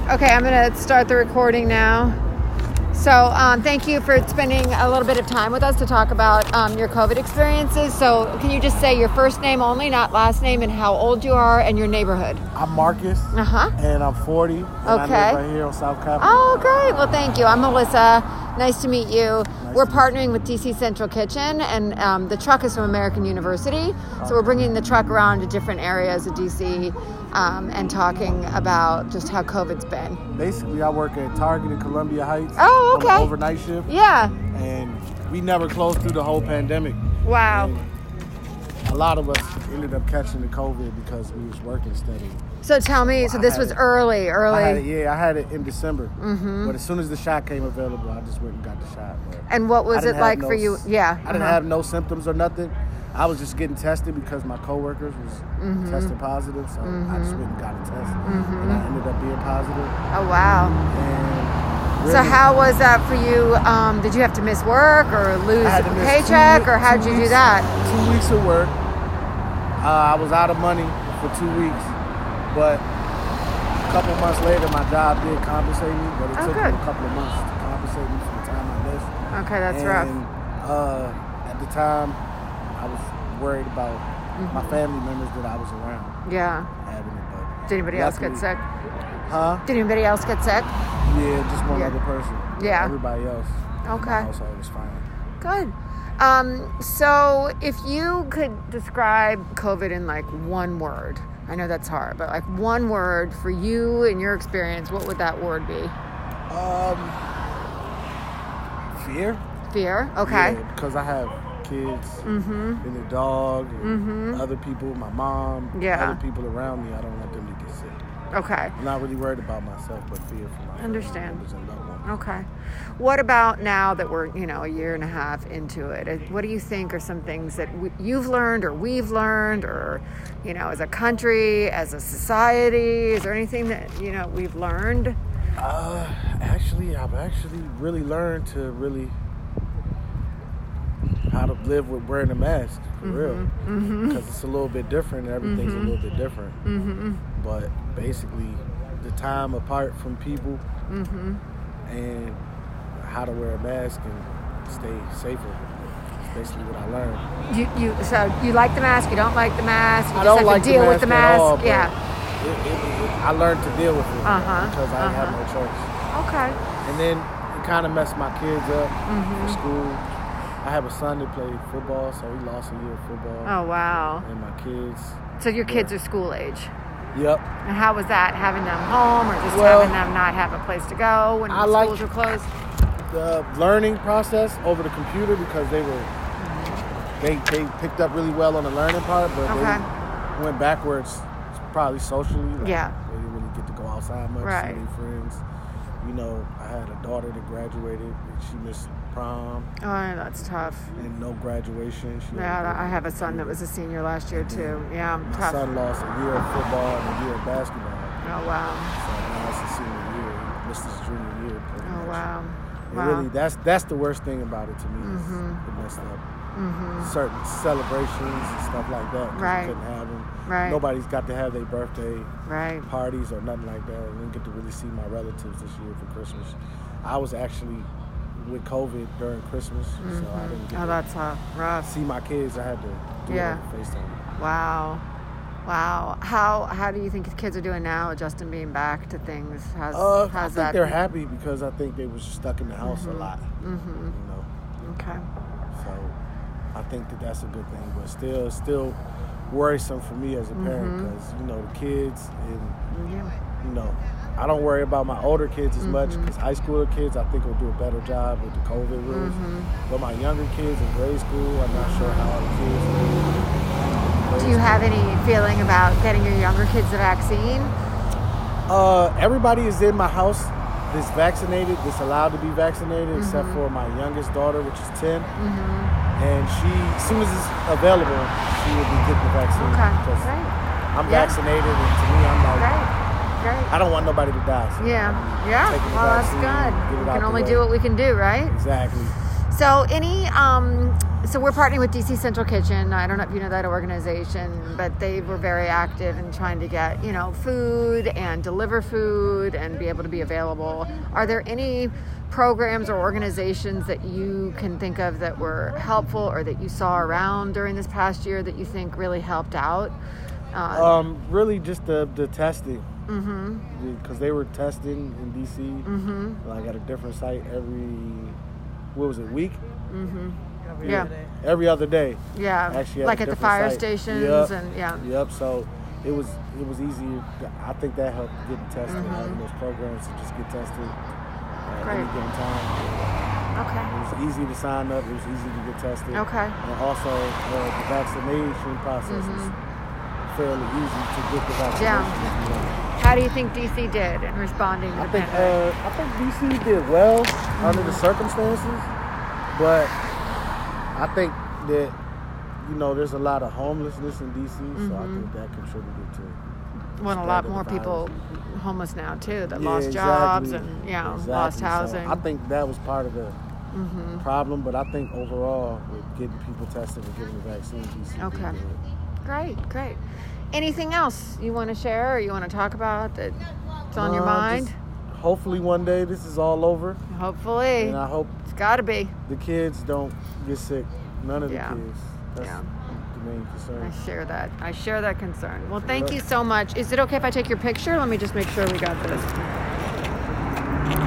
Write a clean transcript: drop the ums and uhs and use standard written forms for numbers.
Okay, I'm going to start the recording now. So thank you for spending a little bit of time with us to talk about your COVID experiences. So can you just say your first name only, not last name, and how old you are and your neighborhood? I'm Marcus, and I'm 40, and I live right here on South Capitol. Oh, great. Well, thank you. I'm Melissa. Nice to meet you. We're partnering with DC Central Kitchen, and the truck is from American University. So we're bringing the truck around to different areas of DC and talking about just how COVID's been. Basically, I work at Target in Columbia Heights. Oh, okay. On the overnight shift. Yeah. And we never closed through the whole pandemic. Wow. And a lot of us ended up catching the COVID because we was working steady. So tell me, so this was early. I had it in December. Mm-hmm. But as soon as the shot came available, I just went and got the shot. But and what was it like for you? Yeah. I didn't have no symptoms or nothing. I was just getting tested because my coworkers was testing positive, so I just went and got a test, and I ended up being positive. Oh, wow. And really, so how was that for you? Did you have to miss work or lose a paycheck, or how did you do that? 2 weeks of work. I was out of money for 2 weeks, but a couple months later, my job did compensate me, but it took me a couple of months to compensate me for the time I missed. Okay, that's rough. At the time, I was worried about my family members that I was around. Yeah. Having it, but did anybody else get sick? Huh? Did anybody else get sick? Yeah, just one other person. Yeah. Everybody else. Okay. In my household was fine. Good. So if you could describe COVID in like one word, I know that's hard, but like one word for you and your experience, what would that word be? Fear. Fear. Okay. Yeah, because I have kids and a dog and other people, my mom, other people around me. I don't want them to get sick. Okay. I'm not really worried about myself, but fear for my members and loved ones. Okay. What about now that we're, a year and a half into it? What do you think are some things that you've learned or we've learned or, as a country, as a society? Is there anything that, we've learned? I've really learned to how to live with wearing a mask, for real. Because it's a little bit different, and everything's a little bit different. But basically, the time apart from people and how to wear a mask and stay safer. That's basically what I learned. So you like the mask, you don't like the mask, you I just don't have to deal with the mask. All, yeah. I learned to deal with it because I had no choice. Okay. And then it kind of messed my kids up for school. I have a son that played football, so he lost a year of football. Oh, wow. And my kids. So your kids are school age? Yep. And how was that, having them home or just having them not have a place to go when schools were closed? The learning process over the computer because they picked up really well on the learning part, but they went backwards probably socially. They didn't really get to go outside much, see their friends. I had a daughter that graduated and she missed prom. Oh, that's tough. And no graduation. I have a son that was a senior last year too. Yeah, my tough. son lost a year of football and a year of basketball. Oh, wow. So now it's his senior year. He missed his junior year. Oh, wow. And really, that's the worst thing about it to me is it messed up certain celebrations and stuff like that. Right. We couldn't have them. Right. Nobody's got to have their birthday parties or nothing like that. I didn't get to really see my relatives this year for Christmas. I was actually with COVID during Christmas, so I didn't get that's rough. See my kids. I had to do it on FaceTime. Wow. How do you think kids are doing now, adjusting being back to things? I think they're happy because I think they were stuck in the house a lot. Okay. So I think that's a good thing, but still worrisome for me as a parent because the kids and I don't worry about my older kids as much because high schooler kids I think will do a better job with the COVID rules. But my younger kids in grade school, I'm not sure how the kids will. Do you have any feeling about getting your younger kids the vaccine? Everybody is in my house that's vaccinated, that's allowed to be vaccinated, except for my youngest daughter, which is 10. And she, as soon as it's available, she will be getting the vaccine. Okay, because I'm vaccinated, and to me, I'm like, I don't want nobody to die. So Well, that's good. We can only do what we can do, right? Exactly. So any So we're partnering with DC Central Kitchen. I don't know if you know that organization, but they were very active in trying to get, food and deliver food and be able to be available. Are there any programs or organizations that you can think of that were helpful or that you saw around during this past year that you think really helped out? Really just the testing. Because they were testing in DC, like at a different site week? Every other day. Yeah, actually like at the fire site. stations. Yep. So it was easier. I think that helped get tested. Having those programs to just get tested at any given time. Okay. It was easy to sign up. It was easy to get tested. Okay. And also the vaccination process is fairly easy to get the vaccination. How do you think DC did in responding to the pandemic? I think DC did well under the circumstances, but I think that there's a lot of homelessness in DC, so I think that contributed to. Well, a lot more people homeless now too that lost jobs and lost housing. So I think that was part of the problem, but I think overall with getting people tested and getting the vaccine, DC did good. Great. Anything else you want to share or you want to talk about that's on your mind? Hopefully one day this is all over. Hopefully. And I hope it's got to be. The kids don't get sick. None of the kids. That's the main concern. I share that concern. Well, thank you so much. Is it okay if I take your picture? Let me just make sure we got this.